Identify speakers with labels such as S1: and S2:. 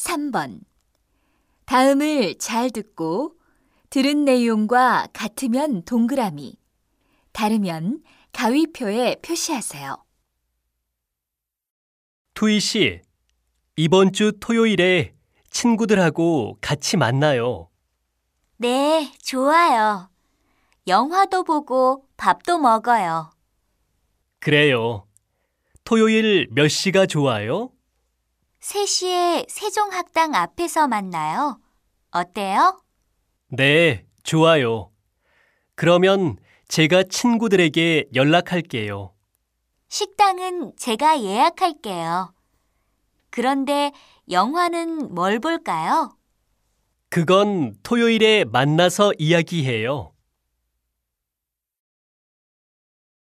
S1: 3번. 다음을 잘 듣고 들은 내용과 같으면 동그라미, 다르면 가위표에 표시하세요.
S2: 투이 씨, 이번 주 토요일에 친구들하고 같이 만나요.
S3: 네, 좋아요. 영화도 보고 밥도 먹어요.
S2: 그래요. 토요일 몇 시가 좋아요?
S3: 3시에 세종학당 앞에서 만나요. 어때요?
S2: 네, 좋아요. 그러면 제가 친구들에게 연락할게요.
S3: 식당은 제가 예약할게요. 그런데 영화는 뭘 볼까요?
S2: 그건 토요일에 만나서 이야기해요.